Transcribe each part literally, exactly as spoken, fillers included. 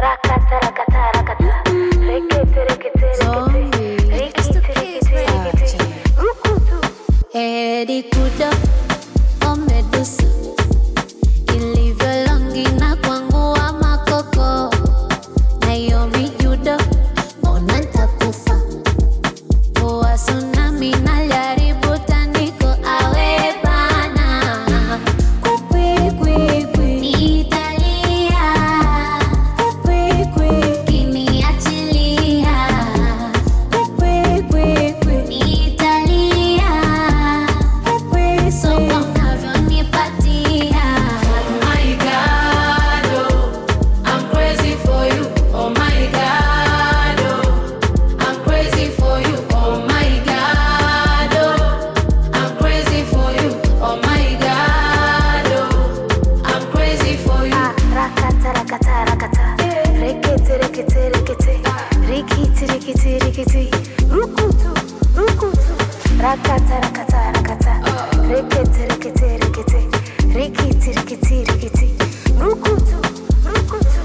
Rakata, rakata, rakata. Rekete, rekete, rekete. Rekete, rekete, rekete. Rukutu. Edi kudo, omedusa. Ilivyo longi na kwangu wa makoko. Naomi judo, ona nitakufa. Poa tsunami na jaribu taniko awe bana. Kukwi, kwi, kwi. Ni Italia. Kukwi, kwi. Kiniachilia. Kukwi, kwi, kwi. Ni Italia. Kukwi, so unavyonipatia. Oh my God, oh, I'm crazy for you. Oh my God, oh, I'm crazy for you. Oh my God, oh, I'm crazy for you. Oh my God, oh, I'm crazy for you. Rakata, rakata, rakata. Rekete, rekete, rekete. Rikiti, rikiti, rikiti. Rukutu, rukutu. Rakata, rakata, rakata. Rekete, rekete, rekete. Rikiti, rikiti, rikiti. Rukutu, rukutu.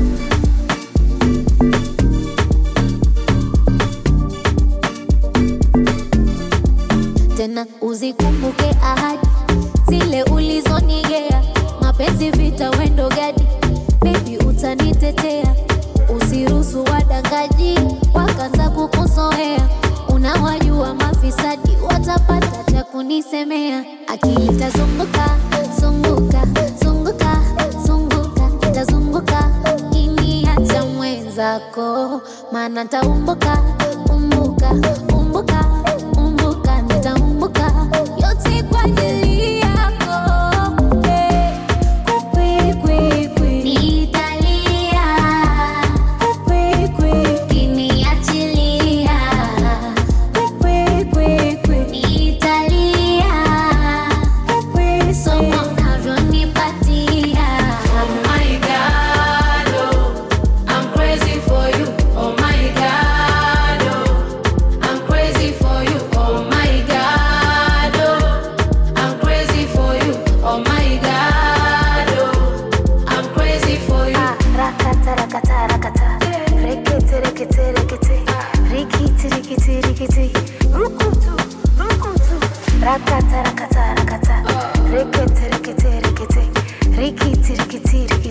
Tena uzikumbuke ahadi zile ulizonigea, mapenzi vita wendo gadi, baby utanitetea, usiruhusu wadangaji wakaanza kukuzoea, unawajua mafisadi watapata cha kunisemea, akili itazunguka zunguka zunguka zunguka itazunguka kiniacha mwenzako, maana taumbuka umbuka umbuka umbuka nitaumbuka yote kwa ajili yako. Hey, kukwi, kwi, kwi. Ni Italia. Kukwi, kwi. Kiniachilia. Kukwi, kwi, kwi. Ni Italia. Kukwi, so unavyonipatia. Oh my God, oh, I'm crazy for you. Oh my God, oh, I'm crazy for you. Oh my God, oh, I'm crazy for you. Oh my God, oh, I'm crazy for you. Rakata, rakata, rakata. Rekete, rekete, rekete. Rikiti, rikiti, rikiti. Rukutu, rukutu. Rakata, rakata, rakata. Rekete, rekete, rekete. Rikiti, rikiti, rikiti.